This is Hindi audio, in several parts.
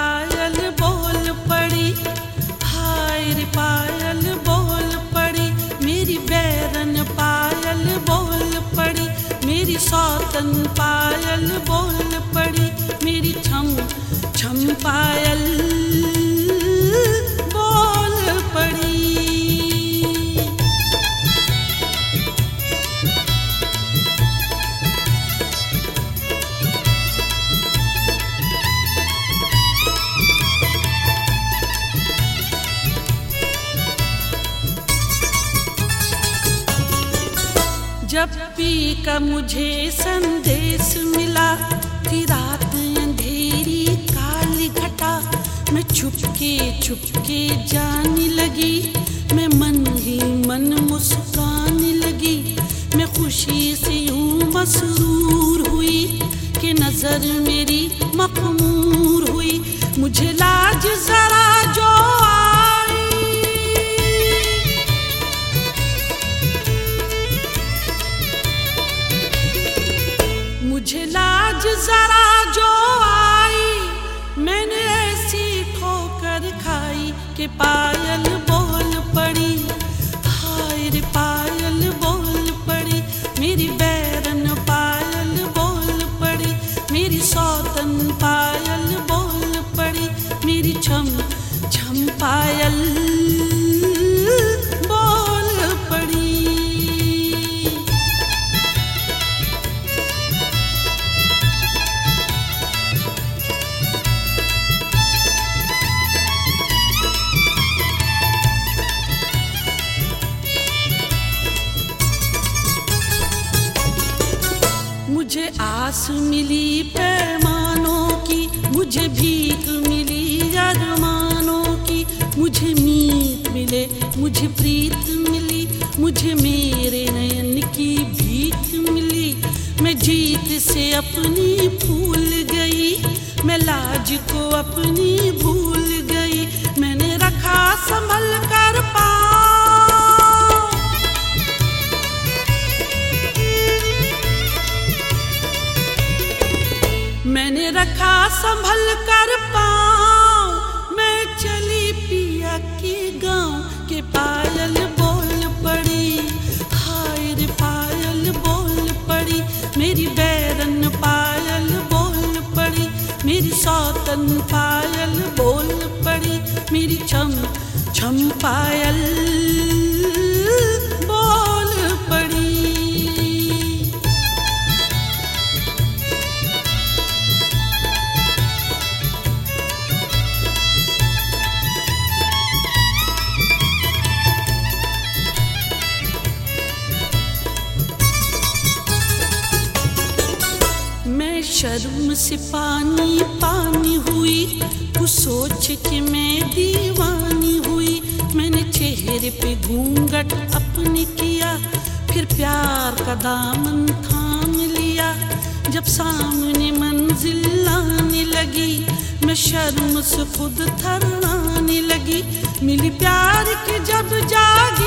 पायल बोल पड़ी, हाय रे पायल बोल पड़ी, मेरी बैरन पायल बोल पड़ी, मेरी सौतन पायल बोल पड़ी, मेरी छम छम पायल बोल पड़ी। जब पी का मुझे संदेश मिला कि रात अंधेरी काली घटा, मैं छुपके जाने लगी, मैं मन ही मन मुस्काने लगी, मैं खुशी से यूं मसरूर हुई कि नजर मेरी मखमूर हुई, मुझे लाज जरा जो मुझे लाज जरा जो आई, मैंने ऐसी ठोकर खाई कि पायल बोल पड़ी, हाय रे पायल बोल पड़ी, मेरी बैरन पायल बोल पड़ी, मेरी सौतन पायल बोल पड़ी, मेरी छम छम पायल बोल पड़ी। मुझे आस मिली पैमानों की, मुझे भीख मिली अरमानों की, मुझे मीत मिले मुझे प्रीत मिली, मुझे मेरे नयन की भीख मिली, मैं जीत से अपनी भूल गई, मैं लाज को अपनी भूल गई, मैंने रखा संभल कर मैंने रखा संभल कर पाँव, मैं चली पिया के गाँव के पायल बोल पड़ी, हाय रे पायल बोल पड़ी, मेरी बैरन पायल बोल पड़ी, मेरी सौतन पायल बोल पड़ी, मेरी छम छम पायल बोल पड़ी। शर्म से पानी पानी हुई, कुछ सोच के मैं दीवानी हुई, मैंने चेहरे पे घूंघट अपने किया, फिर प्यार का दामन थाम लिया, जब सामने मंजिल आने लगी, मैं शर्म से खुद थर्राने लगी, मिली प्यार की जब जागी,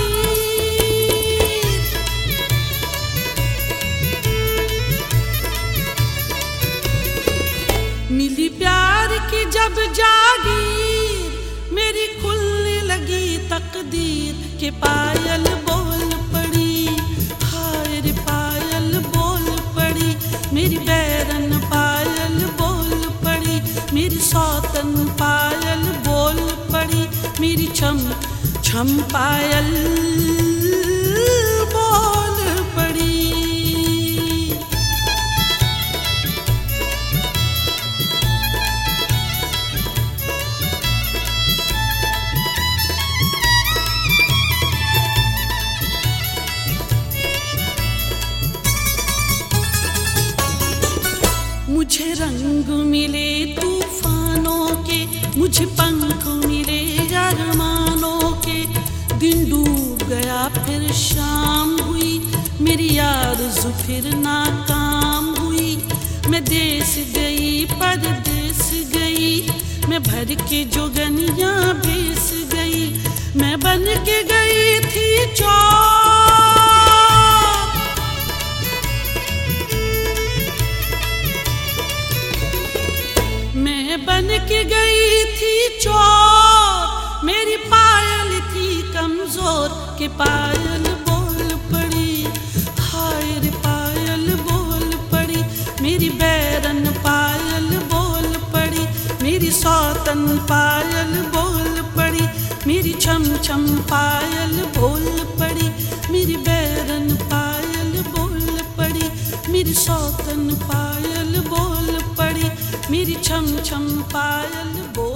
मिली प्यार की जब जागीर, मेरी खुलने लगी तकदीर के पायल बोल पड़ी, हाय रे पायल बोल पड़ी, मेरी बैरन पायल बोल पड़ी, मेरी सौतन पायल बोल पड़ी, मेरी छम छम पायल बोल पड़ी। मुझे रंग मिले तूफानों के, मुझे पंख मिले अरमानों के, दिन डूब गया फिर शाम हुई, मेरी आरज़ू फिर नाकाम हुई, मैं देश गई परदेस गई, मैं भर के जोगनियाँ भेस गई, मैं बन के गई थी मैं बन के गई थी चोर, मेरी पायल थी कमजोर के पायल बोल पड़ी। हाय रे पायल बोल पड़ी, मेरी बैरन पायल बोल पड़ी, मेरी सौतन पायल बोल पड़ी, मेरी छम छम पायल बोल पड़ी, मेरी बैरन पायल बोल पड़ी, मेरी सौतन पायल बोल पड़ी, मेरी छम छम पायल बोल